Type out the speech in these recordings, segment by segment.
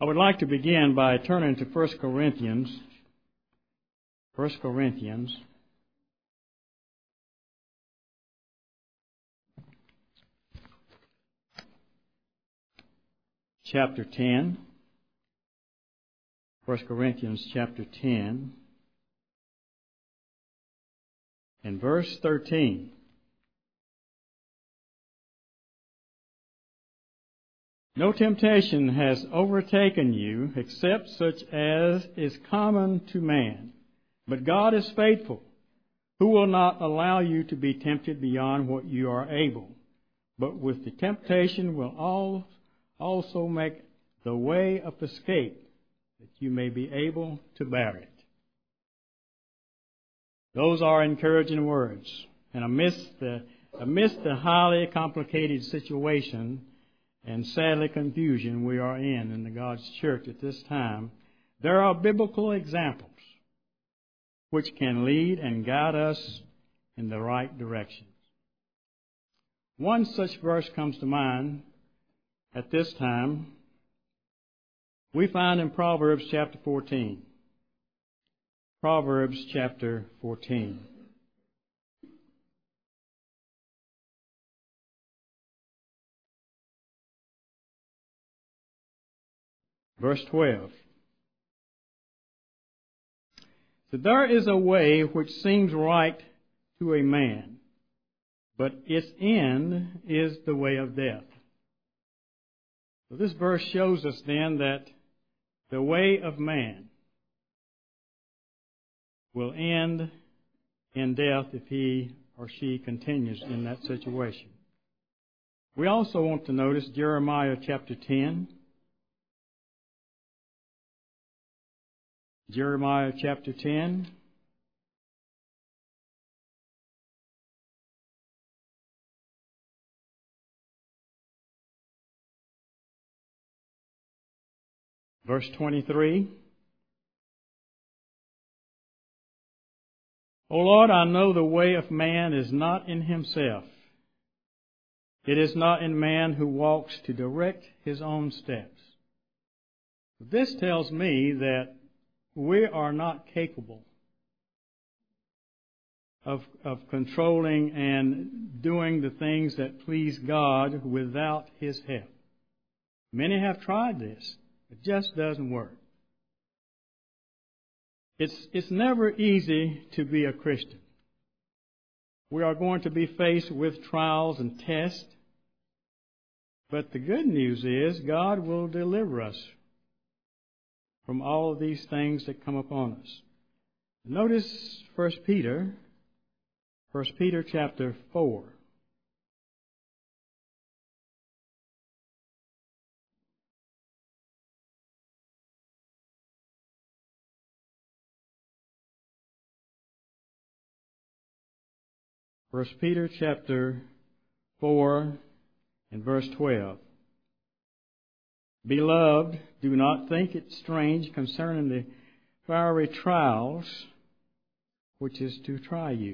I would like to begin by turning to 1 Corinthians. 1 Corinthians. Chapter 10. 1 Corinthians chapter 10 and verse 13. No temptation has overtaken you except such as is common to man. But God is faithful, who will not allow you to be tempted beyond what you are able, but with the temptation will also make the way of escape, that you may be able to bear it. Those are encouraging words. And amidst the highly complicated situation and sadly confusion we are in the God's church at this time, there are biblical examples which can lead and guide us in the right direction. One such verse comes to mind at this time. We find in Proverbs chapter 14. Proverbs chapter 14. Verse 12. So there is a way which seems right to a man, but its end is the way of death. So this verse shows us then that the way of man will end in death if he or she continues in that situation. We also want to notice Jeremiah chapter 10. Jeremiah chapter 10. Verse 23. O Lord, I know the way of man is not in himself. It is not in man who walks to direct his own steps. This tells me that we are not capable of controlling and doing the things that please God without His help. Many have tried this. It just doesn't work. It's never easy to be a Christian. We are going to be faced with trials and tests. But the good news is God will deliver us from all of these things that come upon us. Notice 1 Peter chapter 4. First Peter chapter 4 and verse 12. Beloved, do not think it strange concerning the fiery trials which is to try you,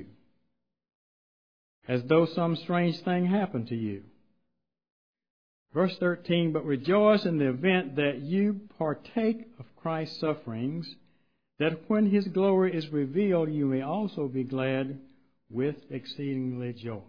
as though some strange thing happened to you. Verse 13, but rejoice in the event that you partake of Christ's sufferings, that when His glory is revealed, you may also be glad with exceedingly joy.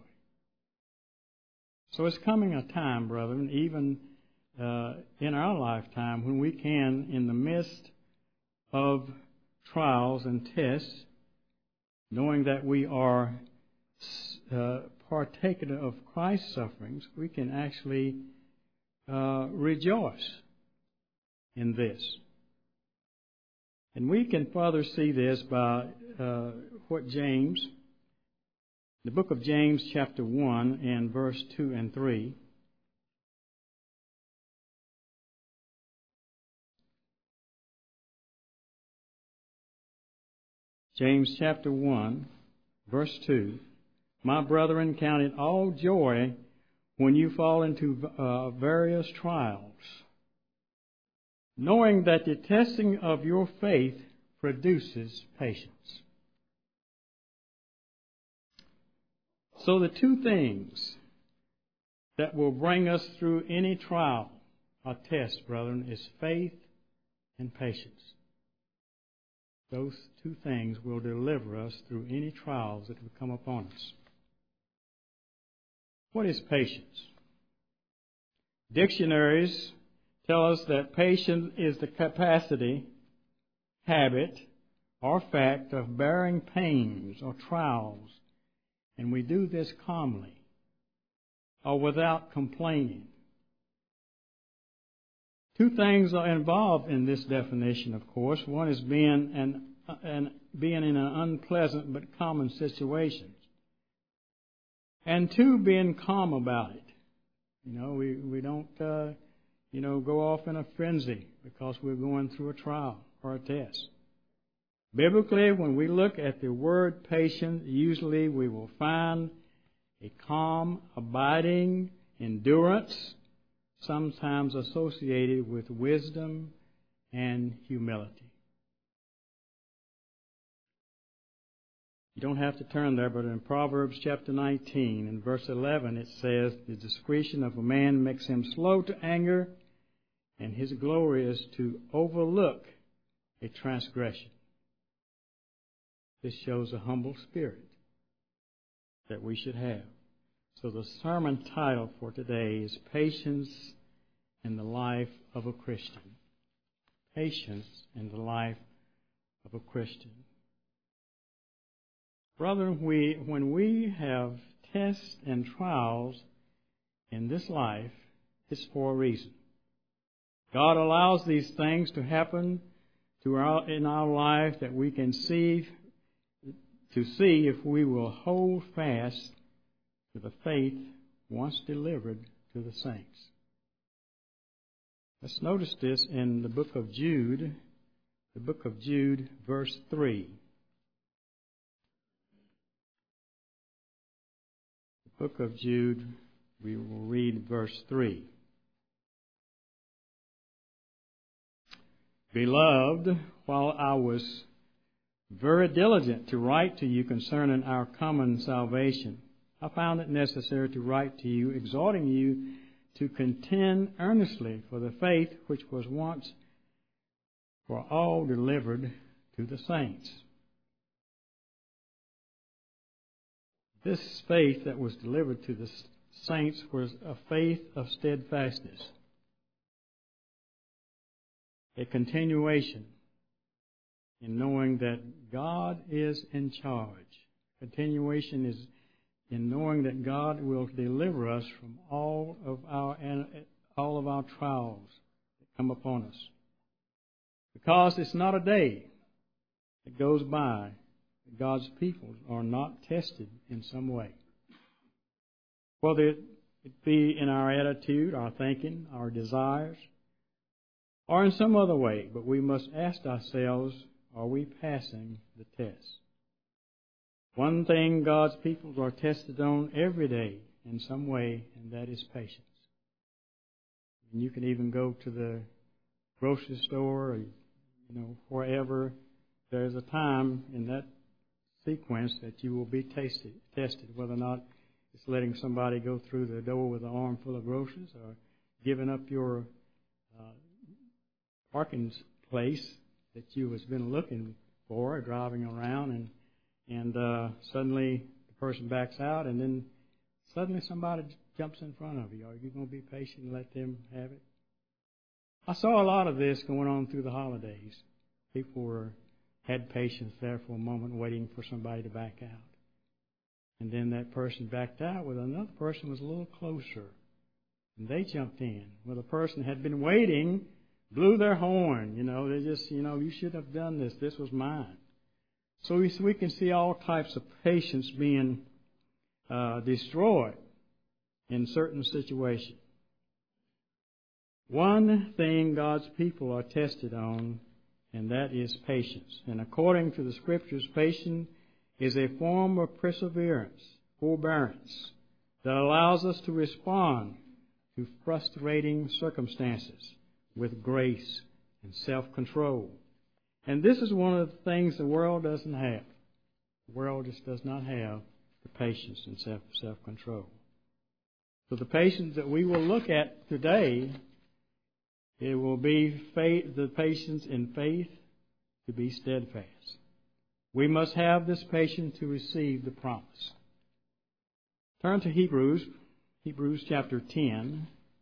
So it's coming a time, brethren, even in our lifetime, when we can, in the midst of trials and tests, knowing that we are partaking of Christ's sufferings, we can actually rejoice in this. And we can further see this by what James, the book of James chapter 1 and verse 2 and 3. James chapter 1, verse 2. My brethren, count it all joy when you fall into various trials, knowing that the testing of your faith produces patience. So the two things that will bring us through any trial or test, brethren, is faith and patience. Those two things will deliver us through any trials that will come upon us. What is patience? Dictionaries tell us that patience is the capacity, habit, or fact of bearing pains or trials, and we do this calmly or without complaining. Two things are involved in this definition, of course. One is being in an unpleasant but common situation, and two, being calm about it. We don't go off in a frenzy because we're going through a trial or a test. Biblically, when we look at the word patient, usually we will find a calm, abiding endurance, sometimes associated with wisdom and humility. You don't have to turn there, but in Proverbs chapter 19 and verse 11 it says, "The discretion of a man makes him slow to anger, and his glory is to overlook a transgression." This shows a humble spirit that we should have. So the sermon title for today is Patience in the Life of a Christian. Patience in the life of a Christian. Brethren, when we have tests and trials in this life, it's for a reason. God allows these things to happen in our life that we can see if we will hold fast to the faith once delivered to the saints. Let's notice this in the book of Jude, verse 3. The book of Jude, we will read verse 3. "Beloved, while I was very diligent to write to you concerning our common salvation, I found it necessary to write to you, exhorting you to contend earnestly for the faith which was once for all delivered to the saints." This faith that was delivered to the saints was a faith of steadfastness, a continuation in knowing that God is in charge. Continuation is in knowing that God will deliver us from all of our trials that come upon us. Because it's not a day that goes by that God's people are not tested in some way. Whether it be in our attitude, our thinking, our desires, or in some other way, but we must ask ourselves, are we passing the test? One thing God's people are tested on every day in some way, and that is patience. And you can even go to the grocery store or, wherever. There's a time in that sequence that you will be tested, whether or not it's letting somebody go through the door with an arm full of groceries or giving up your parking place that you has been looking for, driving around, and suddenly the person backs out, and then suddenly somebody jumps in front of you. Are you going to be patient and let them have it? I saw a lot of this going on through the holidays. People had patience there for a moment, waiting for somebody to back out. And then that person backed out, with another person was a little closer, and they jumped in. Well, the person had been waiting, blew their horn. They just, you should have done this. This was mine. So we can see all types of patience being destroyed in certain situations. One thing God's people are tested on, and that is patience. And according to the Scriptures, patience is a form of forbearance, that allows us to respond to frustrating circumstances with grace and self-control. And this is one of the things the world doesn't have. The world just does not have the patience and self-control. So the patience that we will look at today It will be faith, the patience in faith to be steadfast. We must have this patience to receive the promise. Turn to Hebrews chapter 10.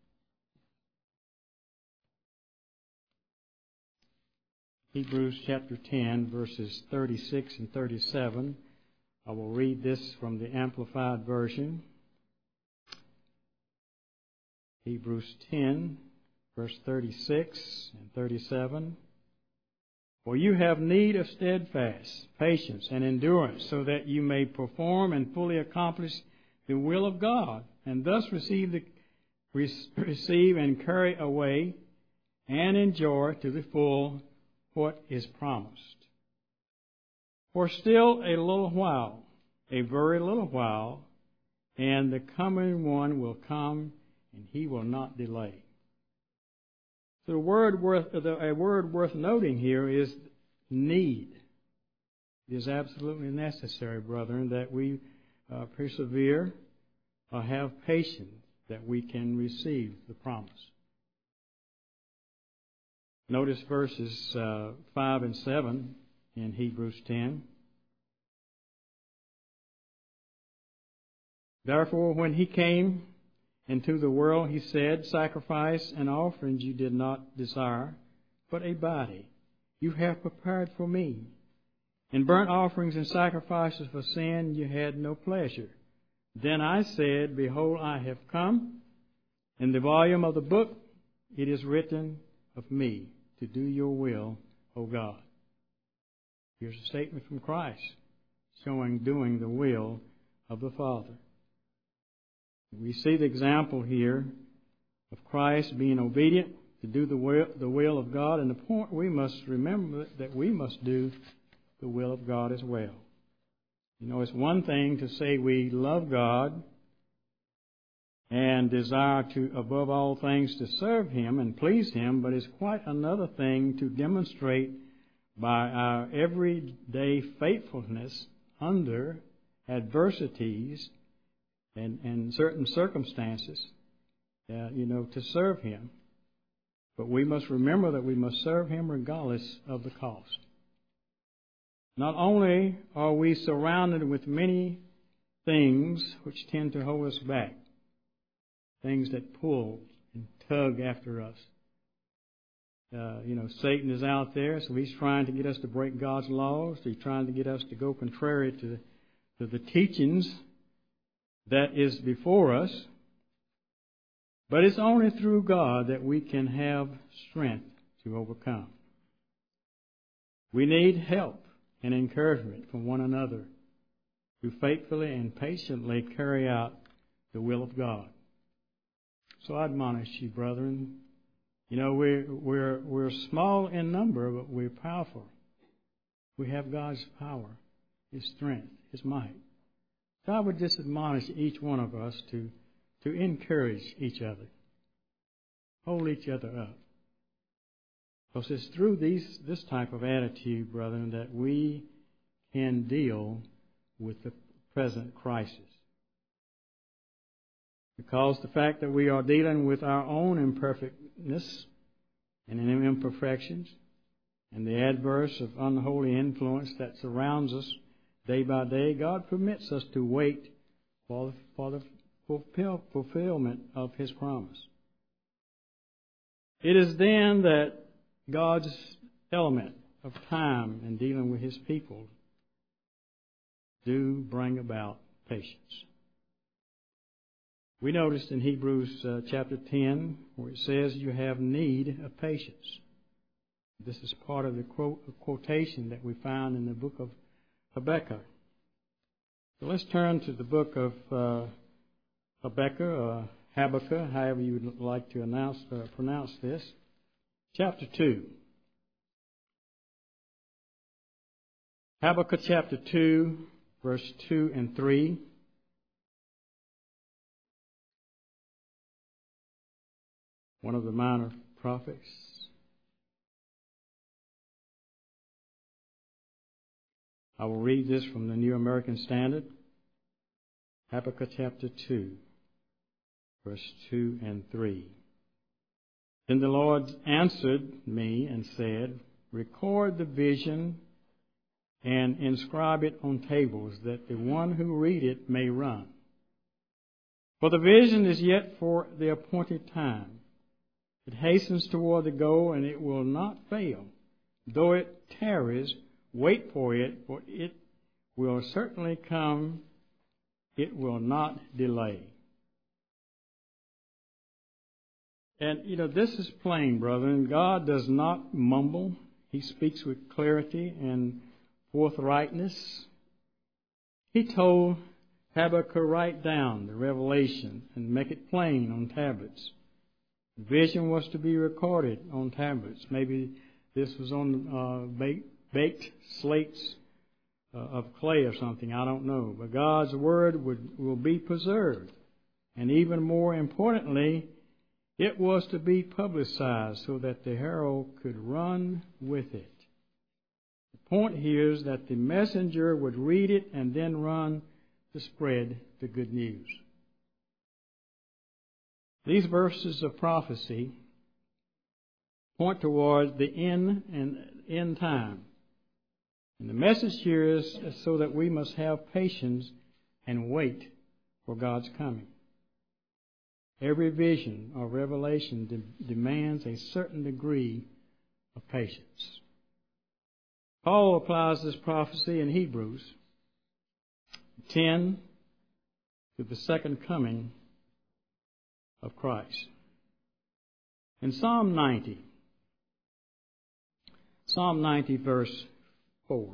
Hebrews chapter 10, verses 36 and 37. I will read this from the Amplified Version. Hebrews 10, verse 36 and 37. For you have need of steadfast patience and endurance, so that you may perform and fully accomplish the will of God, and thus receive and carry away and enjoy to the full what is promised. For still a little while, a very little while, and the coming one will come, and he will not delay. So a word worth noting here is need. It is absolutely necessary, brethren, that we persevere or have patience that we can receive the promise. Notice verses 5 and 7 in Hebrews 10. Therefore, when he came into the world, he said, sacrifice and offerings you did not desire, but a body you have prepared for me. In burnt offerings and sacrifices for sin you had no pleasure. Then I said, behold, I have come. In the volume of the book it is written of me, to do your will, O God. Here's a statement from Christ showing doing the will of the Father. We see the example here of Christ being obedient to do the will of God, and the point we must remember that we must do the will of God as well. You know, it's one thing to say we love God and desire to, above all things, to serve Him and please Him, but it's quite another thing to demonstrate by our everyday faithfulness under adversities and certain circumstances, to serve Him. But we must remember that we must serve Him regardless of the cost. Not only are we surrounded with many things which tend to hold us back, things that pull and tug after us. Satan is out there, so he's trying to get us to break God's laws. He's trying to get us to go contrary to the teachings that is before us. But it's only through God that we can have strength to overcome. We need help and encouragement from one another to faithfully and patiently carry out the will of God. So I admonish you, brethren. We're small in number, but we're powerful. We have God's power, His strength, His might. So I would just admonish each one of us to encourage each other, hold each other up. Because it's through this type of attitude, brethren, that we can deal with the present crisis. Because the fact that we are dealing with our own imperfectness and imperfections and the adverse of unholy influence that surrounds us day by day, God permits us to wait for the fulfillment of His promise. It is then that God's element of time in dealing with His people do bring about patience. We noticed in Hebrews chapter 10 where it says you have need of patience. This is part of the quotation that we found in the book of Habakkuk. So let's turn to the book of Habakkuk, Habakkuk, however you would like to pronounce this. Chapter 2. Habakkuk chapter 2, verse 2 and 3. One of the minor prophets. I will read this from the New American Standard. Habakkuk chapter 2, verse 2 and 3. Then the Lord answered me and said, record the vision and inscribe it on tables, that the one who read it may run. For the vision is yet for the appointed time. It hastens toward the goal, and it will not fail. Though it tarries, wait for it, for it will certainly come. It will not delay. And, this is plain, brethren. God does not mumble. He speaks with clarity and forthrightness. He told Habakkuk to write down the revelation and make it plain on tablets. The vision was to be recorded on tablets. Maybe this was on baked slates of clay or something. I don't know. But God's word will be preserved. And even more importantly, it was to be publicized so that the herald could run with it. The point here is that the messenger would read it and then run to spread the good news. These verses of prophecy point toward the end time. And the message here is so that we must have patience and wait for God's coming. Every vision or revelation demands a certain degree of patience. Paul applies this prophecy in Hebrews 10 to the second coming of Christ. In Psalm 90 verse 4.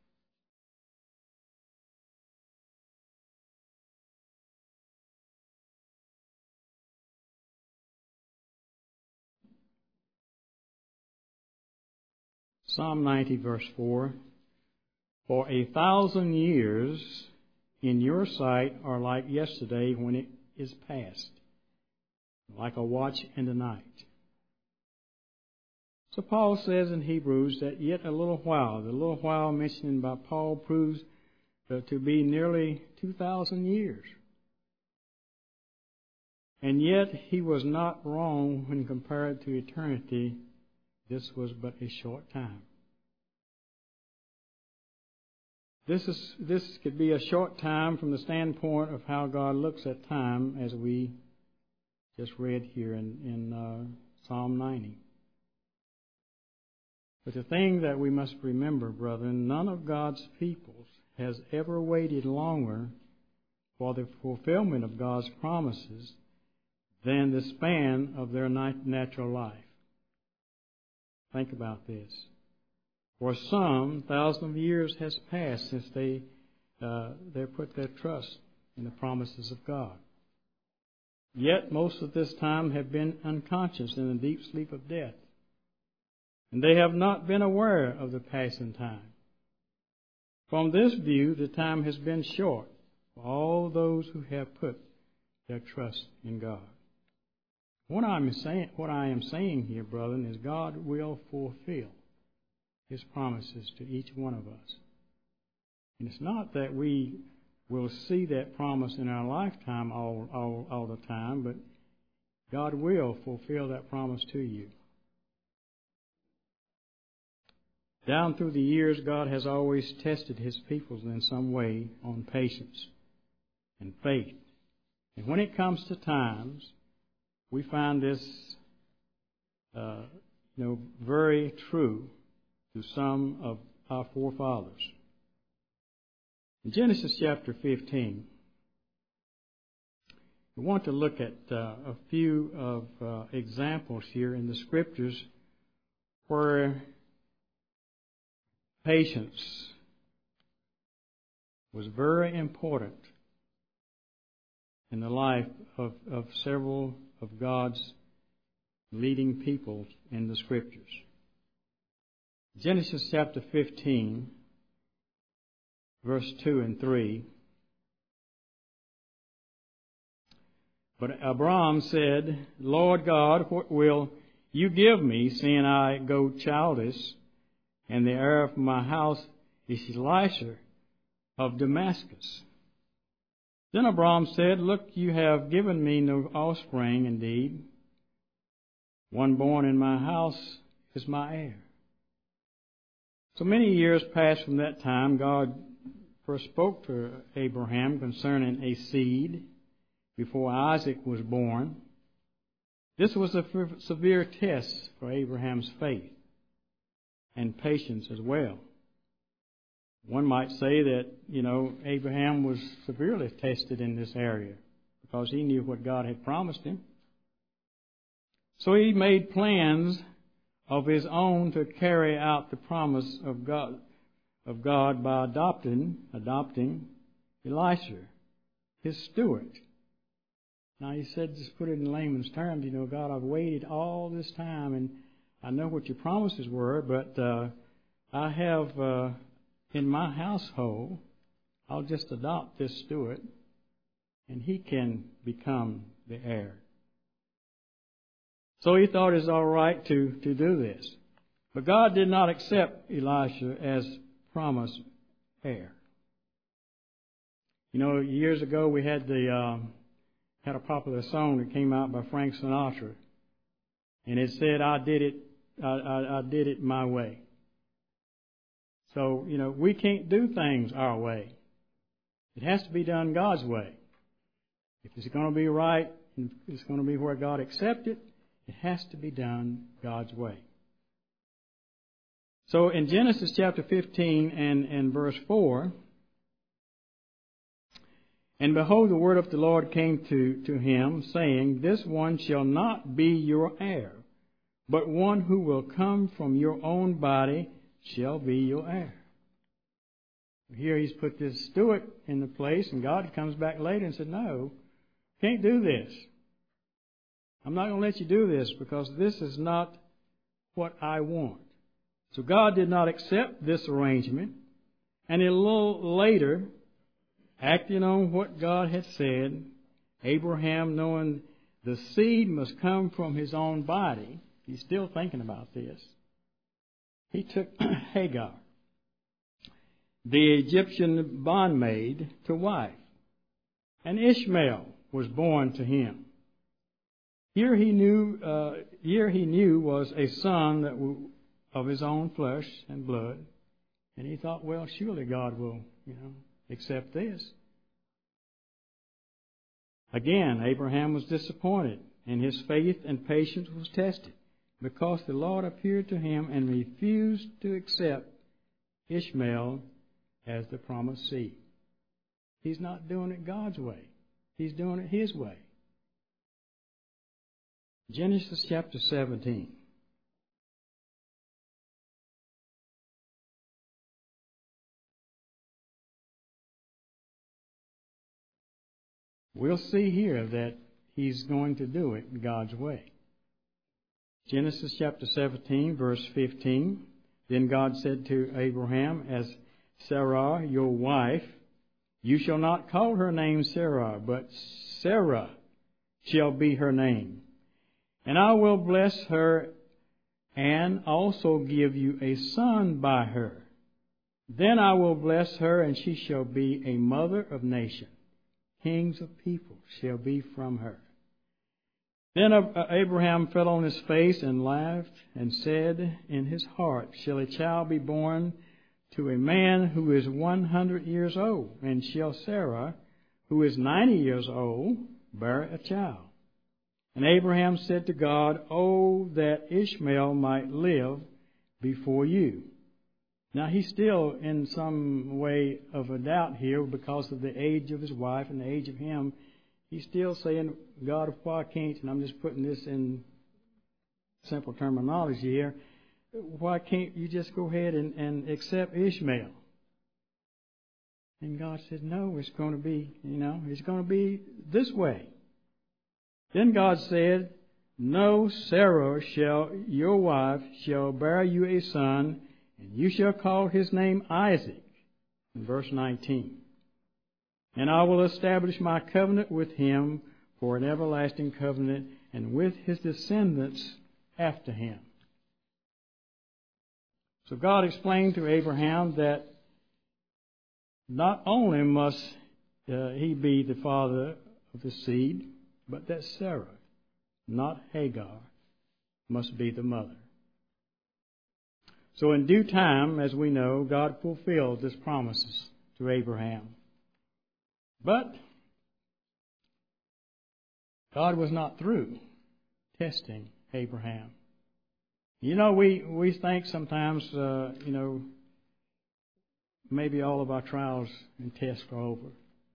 Psalm 90 verse 4. For 1,000 years in your sight are like yesterday when it is past, like a watch in the night. So Paul says in Hebrews that yet a little while, the little while mentioned by Paul proves to be nearly 2,000 years. And yet he was not wrong when compared to eternity. This was but a short time. This could be a short time from the standpoint of how God looks at time, as we just read here in Psalm 90. But the thing that we must remember, brethren, none of God's peoples has ever waited longer for the fulfillment of God's promises than the span of their natural life. Think about this. For some, thousands of years has passed since they put their trust in the promises of God. Yet most of this time have been unconscious in the deep sleep of death. And they have not been aware of the passing time. From this view, the time has been short for all those who have put their trust in God. What I am saying here, brethren, is God will fulfill His promises to each one of us. And it's not that we will see that promise in our lifetime all the time, but God will fulfill that promise to you. Down through the years, God has always tested His people in some way on patience and faith. And when it comes to times, we find this, very true to some of our forefathers. In Genesis chapter 15, we want to look at a few of examples here in the Scriptures where patience was very important in the life of several of God's leading people in the Scriptures. Genesis chapter 15, verse 2 and 3. But Abram said, Lord God, what will you give me, seeing I go childless, and the heir of my house is Elisha of Damascus? Then Abram said, Look, you have given me no offspring indeed, One born in my house is my heir. So many years passed from that time. God first spoke to Abraham concerning a seed before Isaac was born. This was a severe test for Abraham's faith and patience as well. One might say that, Abraham was severely tested in this area because he knew what God had promised him. So he made plans of his own to carry out the promise of God by adopting Elisha, his steward. Now he said, just put it in layman's terms, God, I've waited all this time and I know what your promises were, but I have in my household, I'll just adopt this steward and he can become the heir. So he thought it was all right to do this. But God did not accept Elisha as promised heir. Years ago we had had a popular song that came out by Frank Sinatra, and it said, "I did it my way." So we can't do things our way. It has to be done God's way. If it's going to be right, and it's going to be where God accepts it, it has to be done God's way. So in Genesis chapter 15 and verse 4, "And behold, the word of the Lord came to him, saying, This one shall not be your heir, but one who will come from your own body shall be your heir." Here he's put this steward in the place, and God comes back later and said, "No, can't do this. I'm not going to let you do this because this is not what I want." So God did not accept this arrangement. And a little later, acting on what God had said, Abraham, knowing the seed must come from his own body, he's still thinking about this, he took Hagar, the Egyptian bondmaid, to wife. And Ishmael was born to him. Here he knew was a son of his own flesh and blood, and he thought, well, surely God will, accept this. Again, Abraham was disappointed, and his faith and patience was tested, because the Lord appeared to him and refused to accept Ishmael as the promised seed. He's not doing it God's way. He's doing it his way. Genesis chapter 17. We'll see here that he's going to do it God's way. Genesis chapter 17, verse 15. "Then God said to Abraham, As Sarah, your wife, you shall not call her name Sarah, but Sarah shall be her name. And I will bless her and also give you a son by her. Then I will bless her, and she shall be a mother of nations. Kings of people shall be from her." Then Abraham fell on his face and laughed and said in his heart, "Shall a child be born to a man who is 100 years old? And shall Sarah, who is 90 years old, bear a child?" And Abraham said to God, "Oh, that Ishmael might live before you." Now he's still in some way of a doubt here because of the age of his wife and the age of him. He's still saying, "God, why can't," and I'm just putting this in simple terminology here, "why can't you just go ahead and accept Ishmael?" And God said, "No, it's going to be, it's going to be this way." Then God said, "No, Sarah your wife shall bear you a son, and you shall call his name Isaac." In verse 19. "And I will establish my covenant with him for an everlasting covenant, and with his descendants after him." So God explained to Abraham that not only must he be the father of the seed, but that Sarah, not Hagar, must be the mother. So in due time, as we know, God fulfilled His promises to Abraham. But God was not through testing Abraham. You know, we think sometimes, maybe all of our trials and tests are over.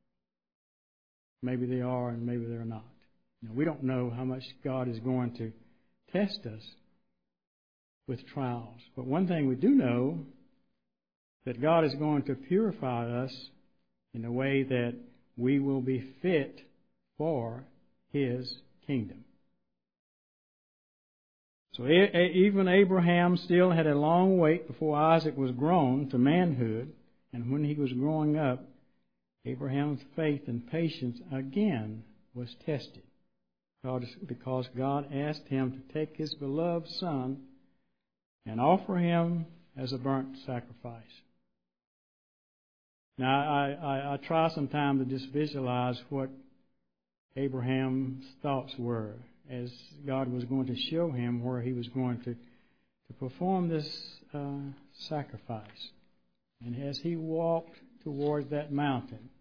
Maybe they are and maybe they're not. We don't know how much God is going to test us with trials. But one thing we do know, that God is going to purify us in a way that we will be fit for His kingdom. So even Abraham still had a long wait before Isaac was grown to manhood, and when he was growing up, Abraham's faith and patience again was tested, because God asked him to take his beloved son and offer him as a burnt sacrifice. Now, I try sometimes to just visualize what Abraham's thoughts were as God was going to show him where he was going to perform this sacrifice. And as he walked towards that mountain,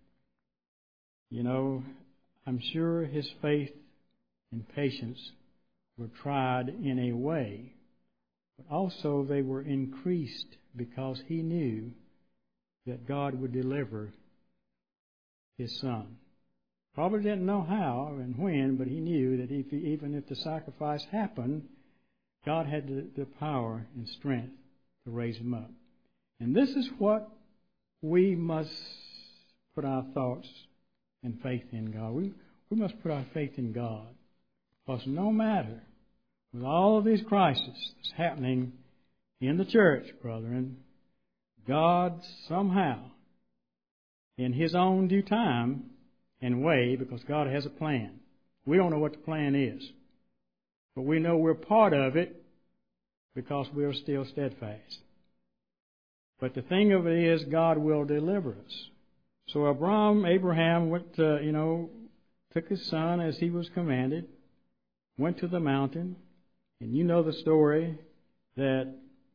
I'm sure his faith and patience were tried in a way, but also they were increased because he knew that God would deliver his son. Probably didn't know how and when, but he knew that even if the sacrifice happened, God had the power and strength to raise him up. And this is what we must put our thoughts and faith in God. We must put our faith in God. Because no matter, with all of these crises that's happening in the church, brethren, God somehow, in His own due time and way, because God has a plan. We don't know what the plan is, but we know we're part of it because we are still steadfast. But the thing of it is, God will deliver us. So Abraham went, took his son as he was commanded, went to the mountain, and you know the story that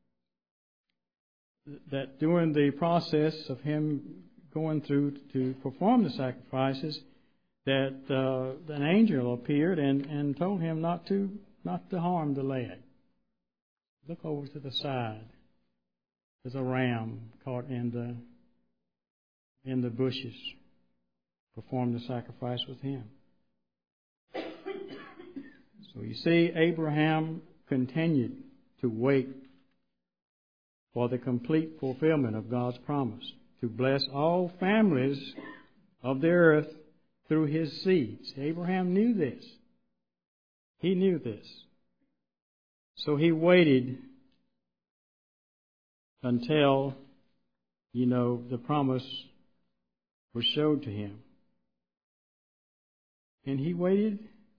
during the process of him going through to perform the sacrifices, that an angel appeared and told him not to harm the lad. Look over to the side. There's a ram caught in the bushes. Perform the sacrifice with him. So you see, Abraham continued to wait for the complete fulfillment of God's promise to bless all families of the earth through his seeds. Abraham knew this. He knew this. So he waited until, the promise was showed to him. And he waited.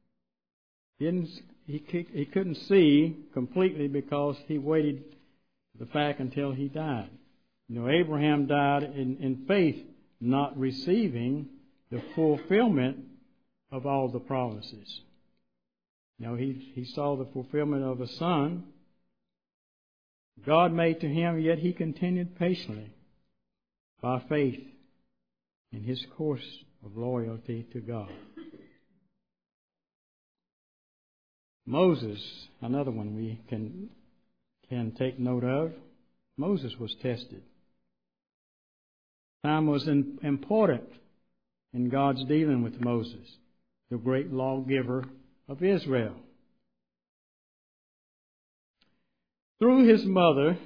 He couldn't see completely because he waited the fact until he died. Abraham died in faith, not receiving the fulfillment of all the promises. He saw the fulfillment of a son God made to him, yet he continued patiently by faith in his course of loyalty to God. Moses, another one we can take note of. Moses was tested. Time was important in God's dealing with Moses, the great lawgiver of Israel. Through his mother,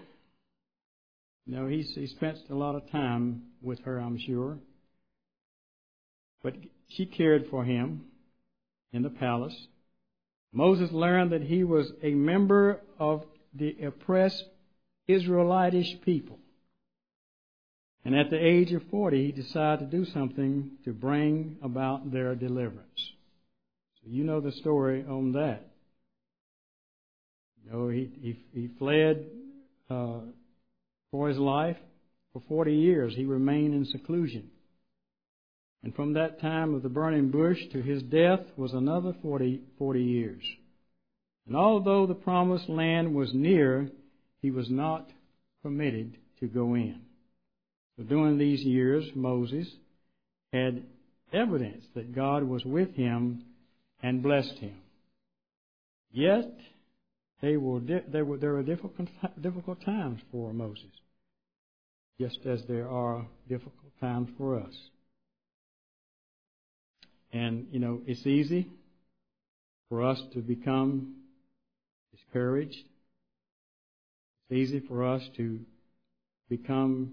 he spent a lot of time with her, I'm sure. But she cared for him in the palace. Moses learned that he was a member of the oppressed Israelitish people. And at the age of 40, he decided to do something to bring about their deliverance. So you know the story on that. He fled for his life. For 40 years, he remained in seclusion. And from that time of the burning bush to his death was another 40 years. And although the promised land was near, he was not permitted to go in. So during these years, Moses had evidence that God was with him and blessed him. Yet, there were difficult times for Moses, just as there are difficult times for us. And, it's easy for us to become discouraged. It's easy for us to become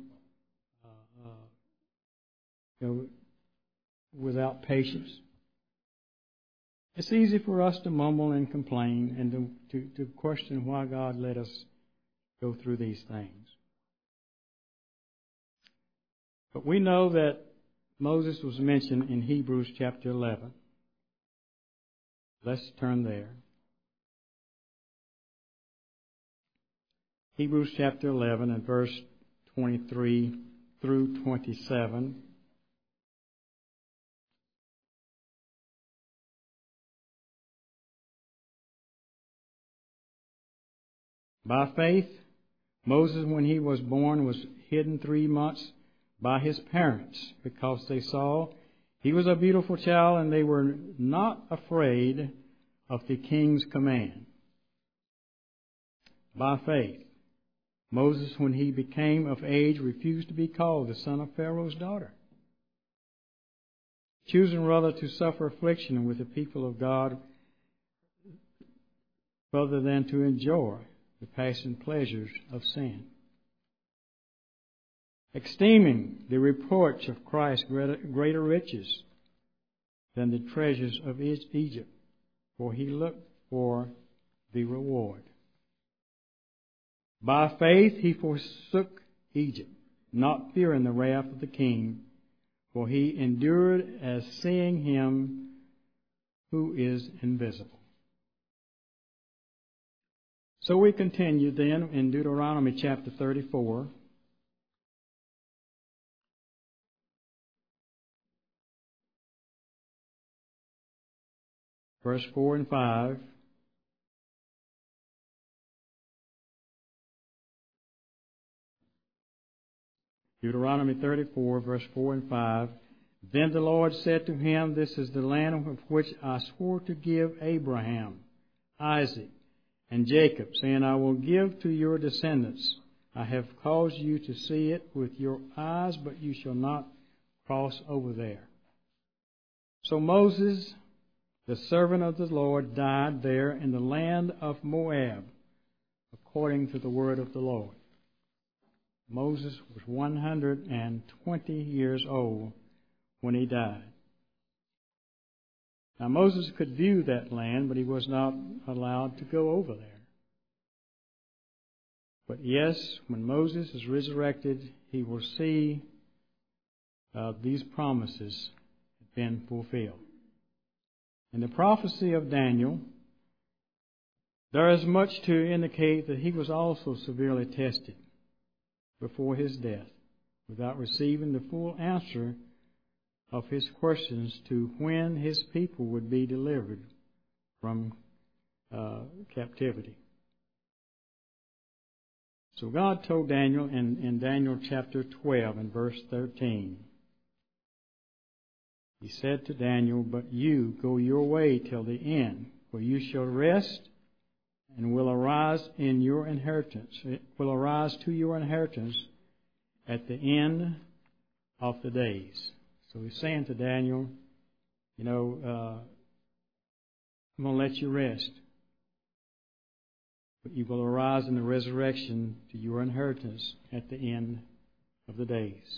without patience. It's easy for us to mumble and complain and to question why God let us go through these things. But we know that Moses was mentioned in Hebrews chapter 11. Let's turn there. Hebrews chapter 11 and verse 23 through 27. By faith, Moses, when he was born, was hidden 3 months by his parents, because they saw he was a beautiful child, and they were not afraid of the king's command. By faith, Moses, when he became of age, refused to be called the son of Pharaoh's daughter, choosing rather to suffer affliction with the people of God rather than to enjoy the passing pleasures of sin, esteeming the reproach of Christ greater riches than the treasures of Egypt, for he looked for the reward. By faith he forsook Egypt, not fearing the wrath of the king, for he endured as seeing him who is invisible. So we continue then in Deuteronomy chapter 34. Verse 4 and 5. Deuteronomy 34, verse 4 and 5. Then the Lord said to him, This is the land of which I swore to give Abraham, Isaac, and Jacob, saying, I will give to your descendants. I have caused you to see it with your eyes, but you shall not cross over there. So Moses, the servant of the Lord, died there in the land of Moab, according to the word of the Lord. Moses was 120 years old when he died. Now Moses could view that land, but he was not allowed to go over there. But yes, when Moses is resurrected, he will see these promises have been fulfilled. In the prophecy of Daniel, there is much to indicate that he was also severely tested before his death, without receiving the full answer of his questions to when his people would be delivered from captivity. So God told Daniel in Daniel chapter 12 and verse 13, He said to Daniel, But you go your way till the end, for you shall rest and will arise in your inheritance. It will arise to your inheritance at the end of the days. So he's saying to Daniel, I'm going to let you rest. But you will arise in the resurrection to your inheritance at the end of the days.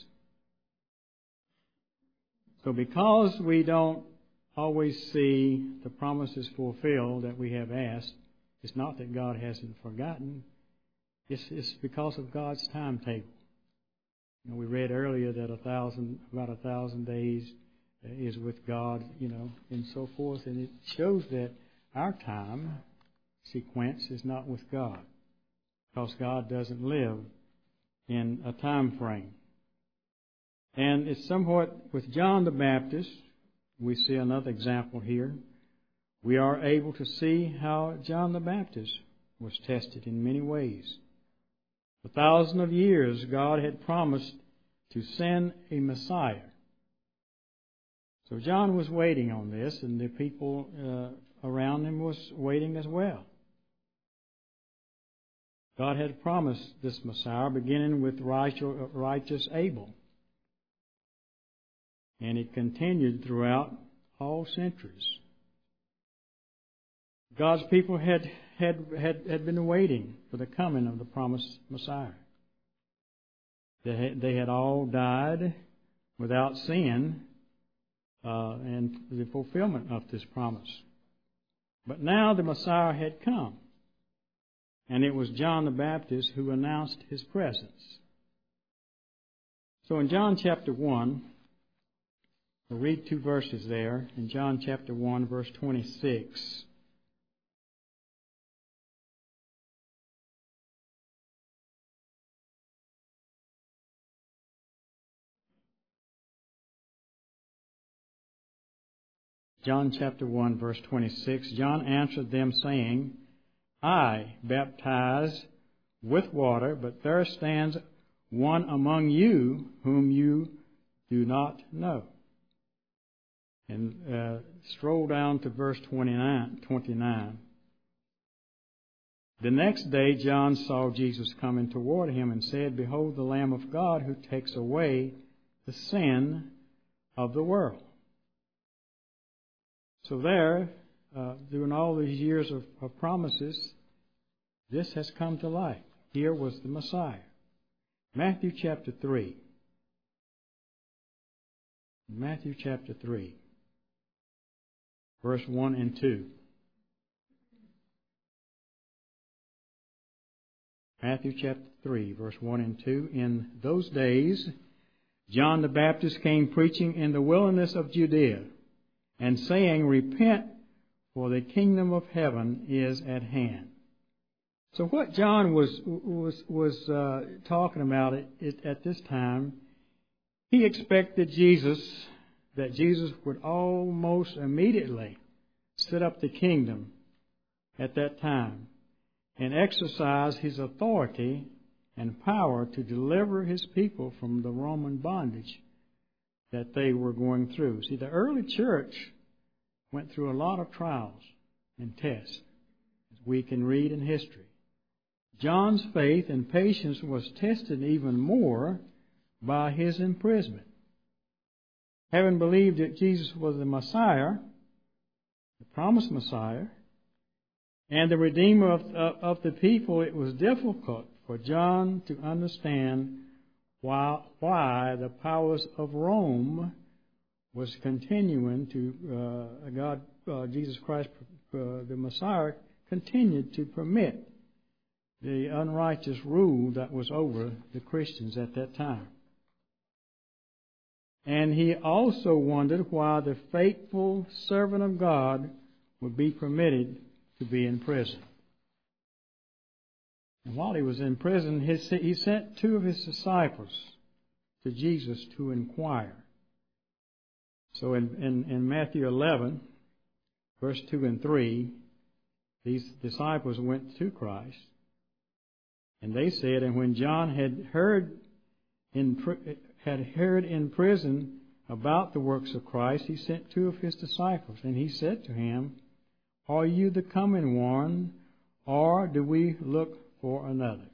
So because we don't always see the promises fulfilled that we have asked, it's not that God hasn't forgotten. It's because of God's timetable. We read earlier that about 1,000 days is with God, and so forth. And it shows that our time sequence is not with God, because God doesn't live in a time frame. And it's somewhat with John the Baptist. We see another example here, we are able to see how John the Baptist was tested in many ways. For thousands of years, God had promised to send a Messiah. So John was waiting on this, and the people around him was waiting as well. God had promised this Messiah, beginning with righteous Abel. And it continued throughout all centuries. God's people had been waiting for the coming of the promised Messiah. They had all died without sin, and the fulfillment of this promise. But now the Messiah had come, and it was John the Baptist who announced his presence. So in John chapter 1, we'll read 2 verses there. In John chapter 1, verse 26. John chapter 1, verse 26, John answered them, saying, I baptize with water, but there stands one among you whom you do not know. And scroll down to verse 29. The next day John saw Jesus coming toward him and said, Behold the Lamb of God who takes away the sin of the world. So there, during all these years of promises, this has come to light. Here was the Messiah. Matthew chapter 3. Matthew chapter 3, verse 1 and 2. Matthew chapter 3, verse 1 and 2. In those days, John the Baptist came preaching in the wilderness of Judea, and saying, Repent, for the kingdom of heaven is at hand. So what John was talking about at this time, he expected that Jesus would almost immediately set up the kingdom at that time and exercise his authority and power to deliver his people from the Roman bondage that they were going through. See, the early church went through a lot of trials and tests, as we can read in history. John's faith and patience was tested even more by his imprisonment. Having believed that Jesus was the Messiah, the promised Messiah, and the Redeemer of the people, it was difficult for John to understand why the powers of Rome was continuing to, Jesus Christ, the Messiah, continued to permit the unrighteous rule that was over the Christians at that time. And he also wondered why the faithful servant of God would be permitted to be in prison. And while he was in prison, he sent 2 of his disciples to Jesus to inquire. So in Matthew 11, verse 2 and 3, these disciples went to Christ, and they said, and when John had heard in prison about the works of Christ, he sent 2 of his disciples, and he said to him, Are you the coming one, or do we look for another?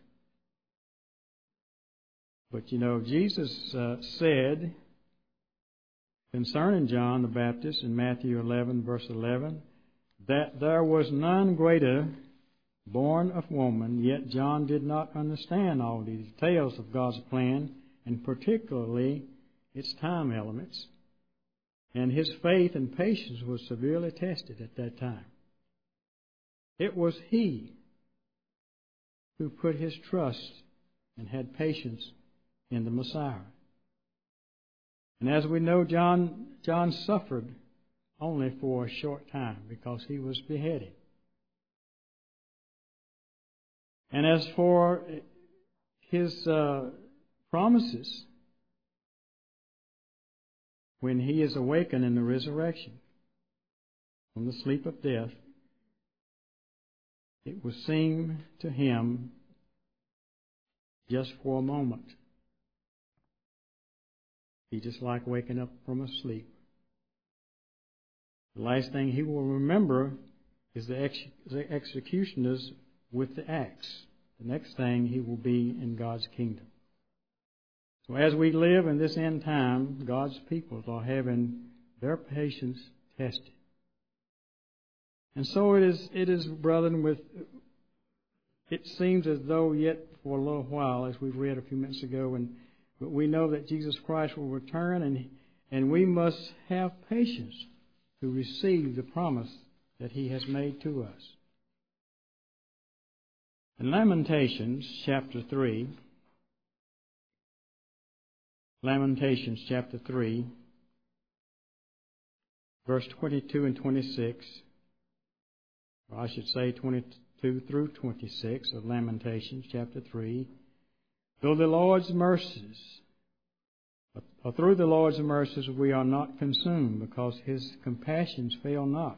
But Jesus said concerning John the Baptist in Matthew 11, verse 11, that there was none greater born of woman, yet John did not understand all the details of God's plan, and particularly its time elements. And his faith and patience was severely tested at that time. It was he who put his trust and had patience in the Messiah. And as we know, John suffered only for a short time because he was beheaded. And as for his promises, when he is awakened in the resurrection, from the sleep of death, it would seem to him just for a moment. He just like waking up from a sleep. The last thing he will remember is the executioners with the axe. The next thing, he will be in God's kingdom. So as we live in this end time, God's people are having their patience tested. And so it is, brethren, it seems as though yet for a little while, as we've read a few minutes ago, but we know that Jesus Christ will return, and we must have patience to receive the promise that He has made to us. In Lamentations chapter 3, verse 22 and 26, or I should say 22 through 26 of Lamentations chapter 3, through the Lord's mercies we are not consumed, because His compassions fail not.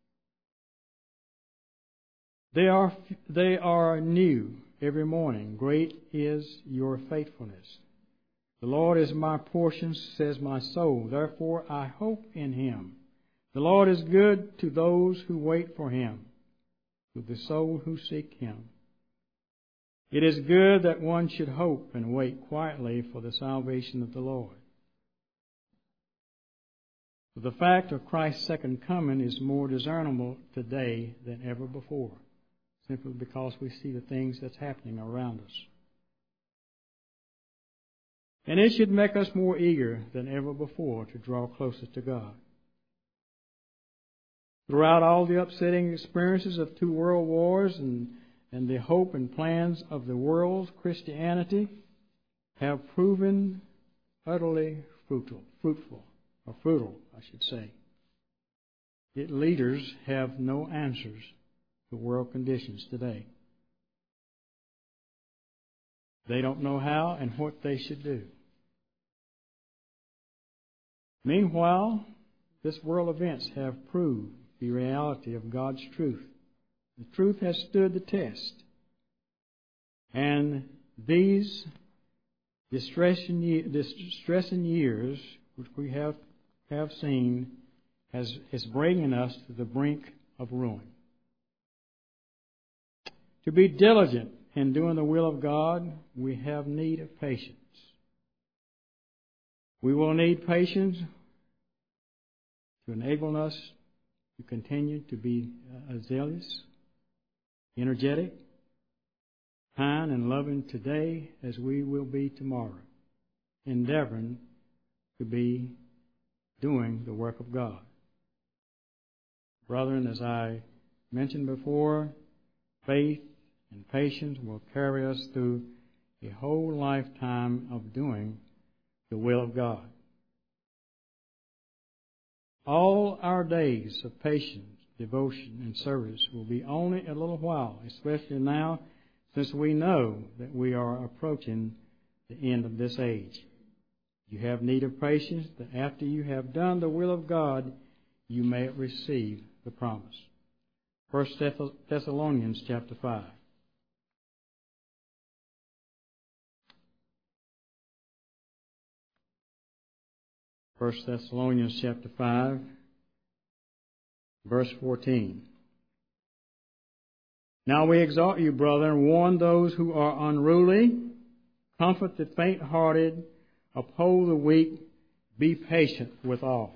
They are new every morning. Great is your faithfulness. The Lord is my portion, says my soul. Therefore I hope in Him. The Lord is good to those who wait for Him, to the soul who seek Him. It is good that one should hope and wait quietly for the salvation of the Lord. The fact of Christ's second coming is more discernible today than ever before, simply because we see the things that's happening around us. And it should make us more eager than ever before to draw closer to God. Throughout all the upsetting experiences of 2 world wars and the hope and plans of the world, Christianity have proven utterly fruitful, I should say. Its leaders have no answers to world conditions today. They don't know how and what they should do. Meanwhile, this world events have proved the reality of God's truth. The truth has stood the test. And these distressing years, which we have seen, is bringing us to the brink of ruin. To be diligent in doing the will of God, we have need of patience. We will need patience to enable us to continue to be zealous, energetic, kind, and loving today as we will be tomorrow, endeavoring to be doing the work of God. Brethren, as I mentioned before, faith and patience will carry us through a whole lifetime of doing the will of God. All our days of patience, devotion, and service will be only a little while, especially now, since we know that we are approaching the end of this age. You have need of patience, that after you have done the will of God, you may receive the promise. 1 Thessalonians chapter 5. 1 Thessalonians chapter 5, verse 14. Now we exhort you, brethren, warn those who are unruly, comfort the faint-hearted, uphold the weak, be patient with all.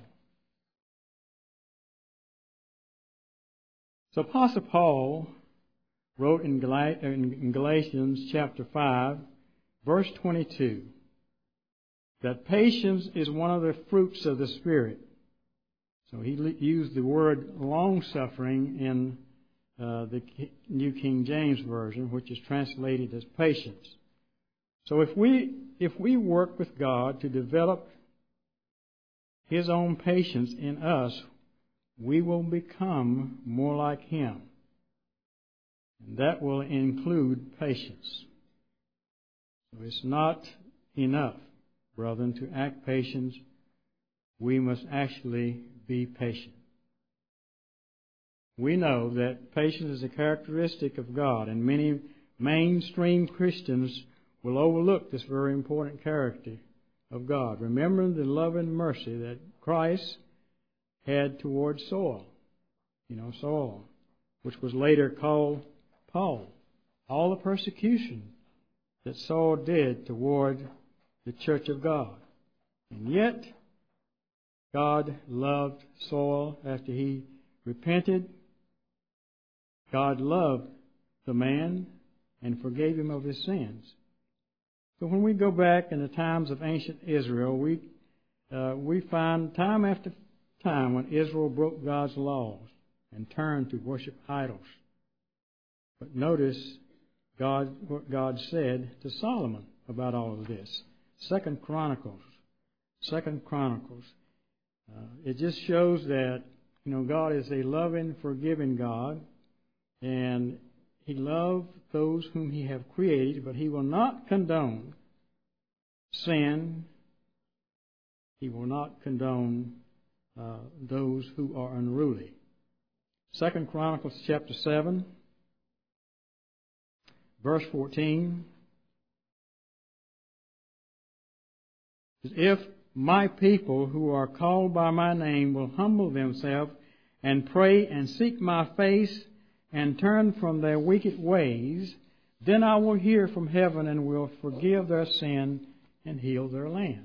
So Apostle Paul wrote in Galatians chapter 5, verse 22, that patience is one of the fruits of the Spirit. So he used the word long-suffering in the New King James Version, which is translated as patience. So if we work with God to develop His own patience in us, we will become more like Him. And that will include patience. So it's not enough, brethren, to act patient. We must actually be patient. we know that patience is a characteristic of God, and many mainstream Christians will overlook this very important character of God. Remember the love and mercy that Christ had towards Saul. Saul, which was later called Paul. All the persecution that Saul did toward the church of God. And yet, God loved Saul after he repented. God loved the man and forgave him of his sins. So when we go back in the times of ancient Israel, we find time after time when Israel broke God's laws and turned to worship idols. But notice what God said to Solomon about all of this. Second Chronicles. It just shows that God is a loving, forgiving God, and He loves those whom He have created, but He will not condone sin. He will not condone those who are unruly. 2 Chronicles chapter 7, verse 14. If my people who are called by my name will humble themselves and pray and seek my face and turn from their wicked ways, then I will hear from heaven and will forgive their sin and heal their land.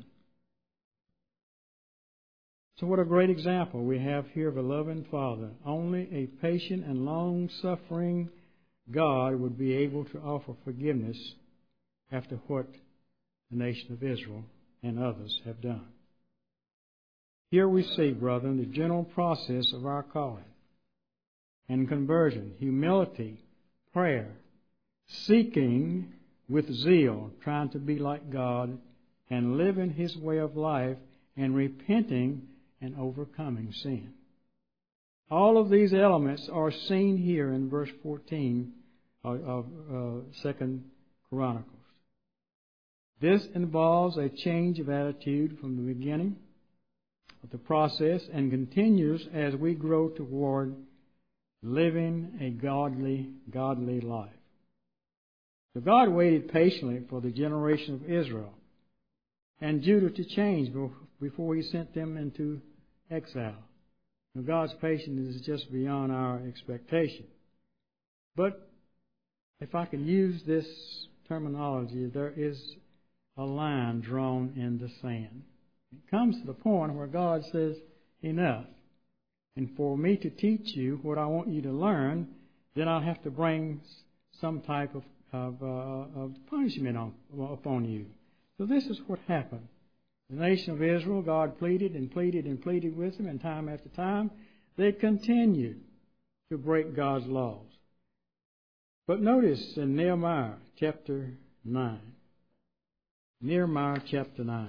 So what a great example we have here of a loving Father. Only a patient and long-suffering God would be able to offer forgiveness after what the nation of Israel and others have done. Here we see, brethren, the general process of our calling and conversion: humility, prayer, seeking with zeal, trying to be like God, and living His way of life, and repenting and overcoming sin. All of these elements are seen here in verse 14 of 2 Chronicles. This involves a change of attitude from the beginning of the process and continues as we grow toward living a godly life. So God waited patiently for the generation of Israel and Judah to change before He sent them into exile. Now, God's patience is just beyond our expectation. But if I can use this terminology, there is a line drawn in the sand. It comes to the point where God says, enough. And for me to teach you what I want you to learn, then I'll have to bring some type of punishment upon you. So this is what happened. The nation of Israel, God pleaded and pleaded and pleaded with them, and time after time, they continued to break God's laws. But notice in Nehemiah chapter 9. Nehemiah chapter 9.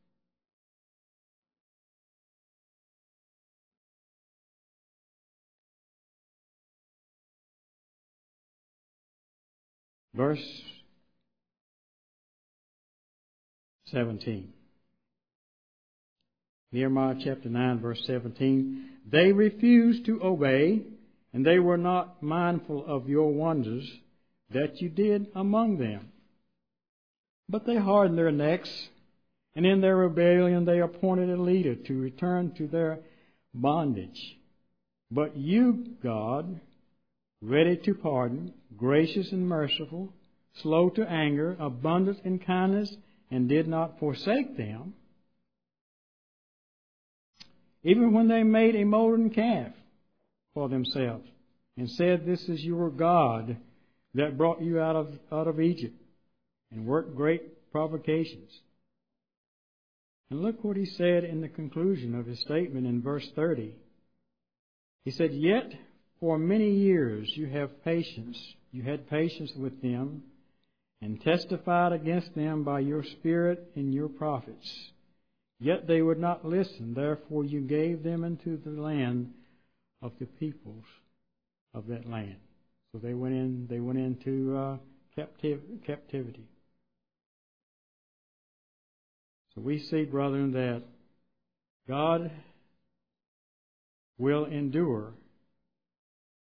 Verse 17. Nehemiah chapter 9, verse 17. They refused to obey, and they were not mindful of your wonders that you did among them. But they hardened their necks, and in their rebellion they appointed a leader to return to their bondage. But you, God, ready to pardon, gracious and merciful, slow to anger, abundant in kindness, and did not forsake them, even when they made a molten calf for themselves, and said, this is your God that brought you out of Egypt, and worked great provocations. And look what He said in the conclusion of His statement in verse 30. He said, yet for many years you had patience with them, and testified against them by your Spirit and your prophets. Yet they would not listen. Therefore you gave them into the land of the peoples of that land. So they went into captivity. So we see, brethren, that God will endure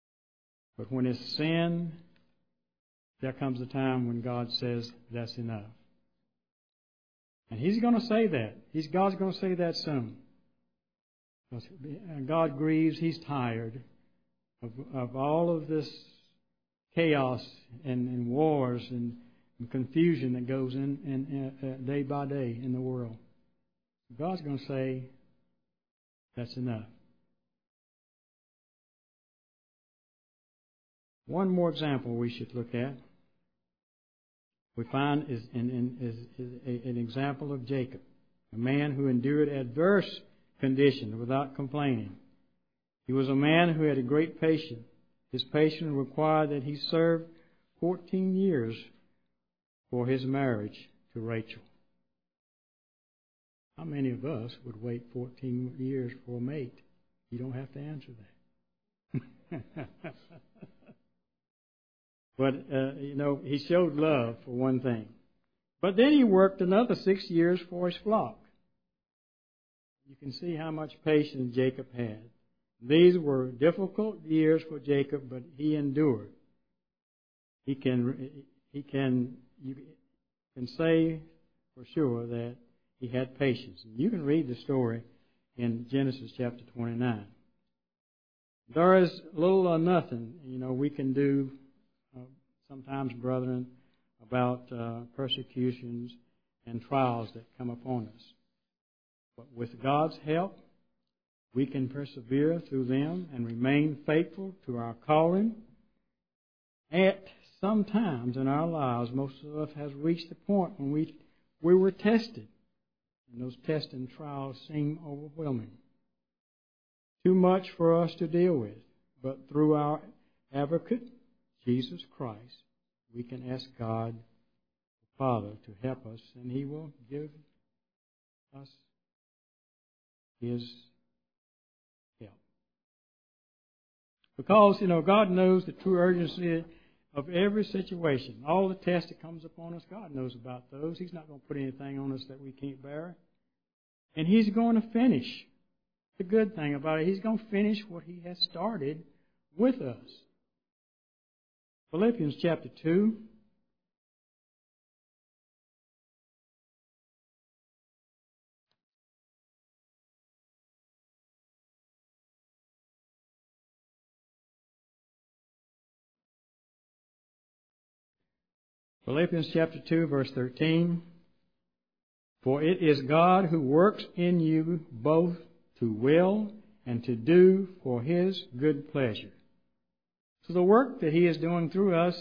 But when it's sin, there comes a time when God says, that's enough. And He's going to say that. God's going to say that soon. Because God grieves. He's tired of all of this chaos and wars and confusion that goes in day by day in the world. God's going to say, that's enough. One more example we should look at. We find is an example of Jacob, a man who endured adverse conditions without complaining. He was a man who had a great patience. His patience required that he serve 14 years for his marriage to Rachel. How many of us would wait 14 years for a mate? You don't have to answer that. But, he showed love for one thing. But then he worked another 6 years for his flock. You can see how much patience Jacob had. These were difficult years for Jacob, but he endured. You can say for sure that he had patience. You can read the story in Genesis chapter 29. There is little or nothing, we can do sometimes, brethren, about persecutions and trials that come upon us. But with God's help, we can persevere through them and remain faithful to our calling. At some times in our lives, most of us has reached the point when we were tested. And those tests and trials seem overwhelming. Too much for us to deal with. But through our advocate, Jesus Christ, we can ask God, the Father, to help us, and He will give us His help. Because, God knows the true urgency of every situation. All the tests that comes upon us, God knows about those. He's not going to put anything on us that we can't bear. And He's going to finish. The good thing about it, He's going to finish what He has started with us. Philippians chapter 2. Philippians chapter 2, verse 13. For it is God who works in you both to will and to do for His good pleasure. So the work that He is doing through us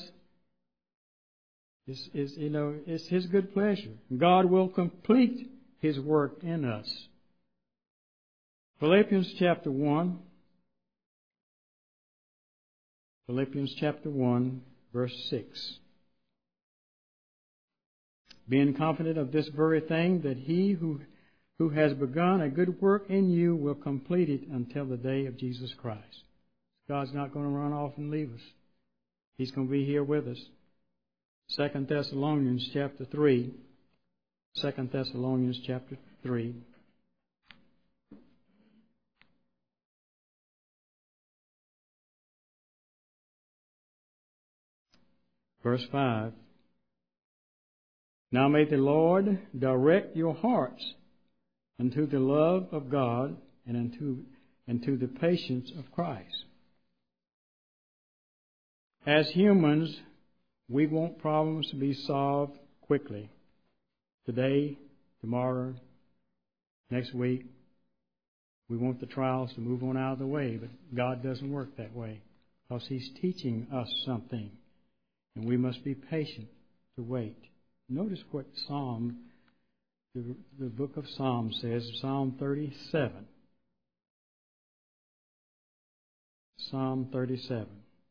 is His good pleasure. God will complete His work in us. Philippians chapter 1. Philippians chapter 1, verse 6. Being confident of this very thing, that He who has begun a good work in you will complete it until the day of Jesus Christ. God's not going to run off and leave us. He's going to be here with us. 2 Thessalonians chapter 3. 2 Thessalonians chapter 3. Verse 5. Now may the Lord direct your hearts unto the love of God and unto the patience of Christ. As humans, we want problems to be solved quickly. Today, tomorrow, next week. We want the trials to move on out of the way, but God doesn't work that way because He's teaching us something, and we must be patient to wait. Notice what the book of Psalms says, Psalm 37. Psalm 37.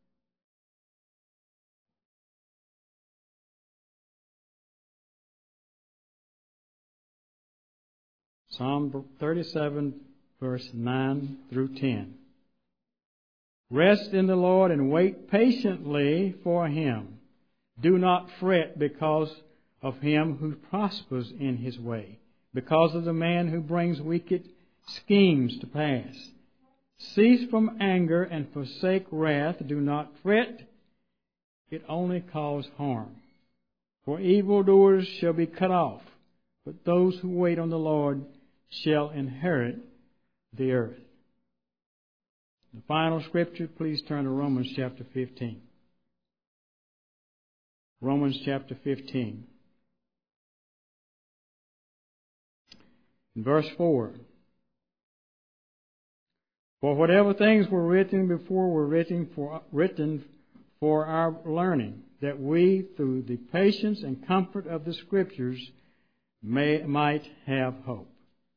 Psalm 37, verse 9 through 10. Rest in the Lord and wait patiently for Him. Do not fret because of him who prospers in his way, because of the man who brings wicked schemes to pass. Cease from anger and forsake wrath. Do not fret. It only causes harm. For evildoers shall be cut off, but those who wait on the Lord shall inherit the earth. The final scripture, please turn to Romans chapter 15. Romans chapter 15. In verse 4. For whatever things were written before were written for our learning, that we, through the patience and comfort of the Scriptures, might have hope.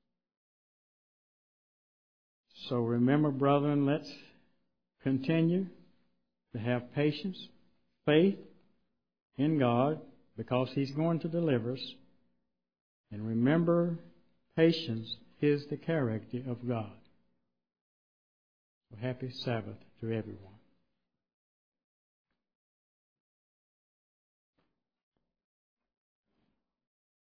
So remember, brethren, let's continue to have patience, faith in God, because He's going to deliver us. And remember, patience is the character of God. So happy Sabbath to everyone.